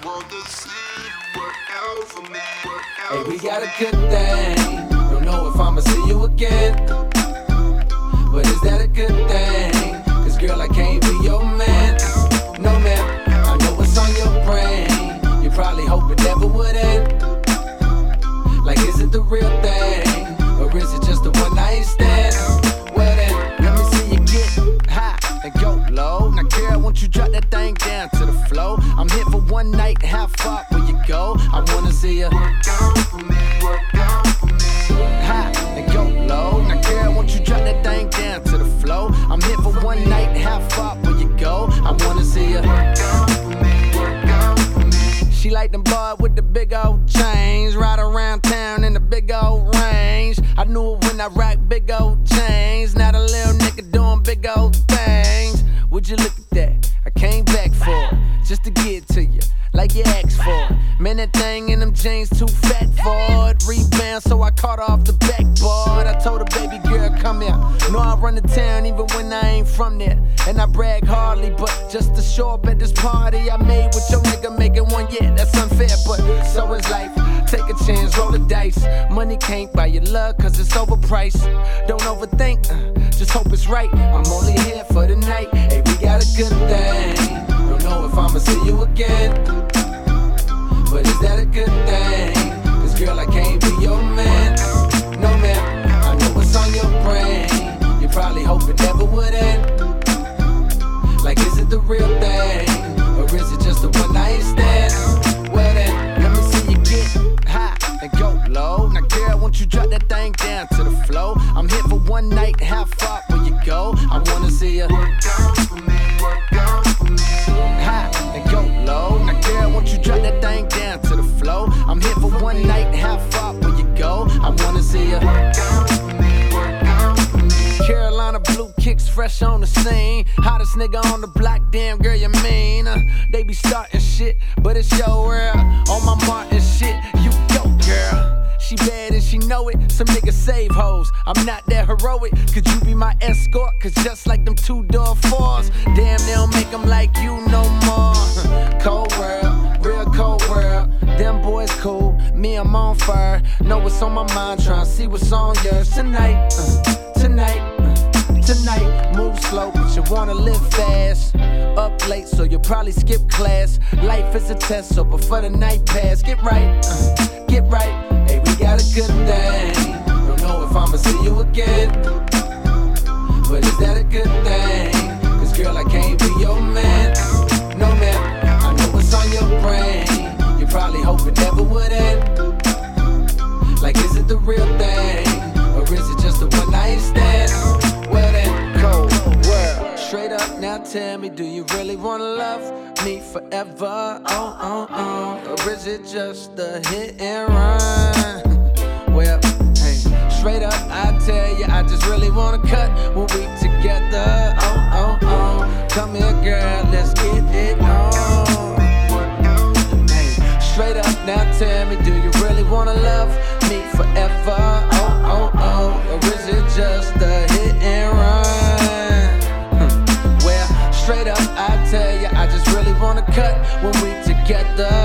want to see you work out for me. Hey, we got a good thing. Don't know if I'ma see you again, but is that a good thing? Cause girl, I can't be your man. No man, I know what's on your brain. You probably hope it never would end. Like, is it the real thing? Or is it just a one night stand? Well then, let me see you get high and go low. Now girl, won't you drop that thing down to the floor? I'm here for one night, how far will you go? I wanna see you Work out for me, work out for me. high and go low. Now girl, won't you drop that thing down to the floor? I'm here for one night, how far will you go? I wanna see you Work out for me, work out for me. She like them boy with the big old chains, ride around town in the big old range. I knew it when I rock big old chains. Now the little nigga doing big old things. Would you look at that? I came back for it, just to get to you, like you asked for it. Man, that thing in them jeans too fat for it. Rebound, so I caught her off the backboard. I told her, baby girl, come here. Know I run the town even when I ain't from there. And I brag hardly, but just to show up at this party I made with your nigga making one, yeah, that's unfair, but so is life. Take a chance, roll the dice. Money can't buy your love, cause it's overpriced. Don't overthink, just hope it's right. I'm only here for the night. Hey, we got a good thing. Don't know if I'ma see you again, but is that a good thing? Cause girl, I can't be your man. No man, I know what's on your brain. You probably hope it never would end. Like, is it the real thing? Or is it just a one night stand? Well then, let me see you get high and go low. Now girl, won't you drop that thing down to the floor? I'm here for one night, how far will you go? I wanna see you Work out for me, work out for me. high and go low. Now girl, won't you drop that thing down to the floor? I'm here for one night, how far will you go? I wanna see you Work out for me, work out for me. Carolina blue kicks fresh on the scene. Hottest nigga on the block, damn girl, you mean? They be starting shit, but it's your world. On my Martin shit, you go, girl. She bad and she know it. Some niggas save hoes. I'm not that heroic. Could you be my escort? Cause just like them two-door fours, damn, they don't make them like you no more. Cold world, real cold world. Them boys cool, me, I'm on fire. Know what's on my mind, tryna see what's on yours tonight. Tonight, move slow, but you wanna live fast. Up late, so you'll probably skip class. Life is a test, so before the night pass, get right, get right. Hey, we got a good thing. Don't know if I'ma see you again, but is that a good thing? Cause girl, I can't be your man. No man, I know what's on your brain. You probably hope it never would end. Like, is it the real thing? Or is it just a one night stand? Well then, cold world. Straight up, now tell me, do you really wanna love me forever? Or is it just a hit and run? Well, hey, straight up, I tell you, I just really wanna cut when we together. Come here, girl, let's get it on. Hey, straight up, now tell me, do you really wanna love me forever? Or is it just a hit and run? Well, straight up, I tell you, I just really wanna cut when we together.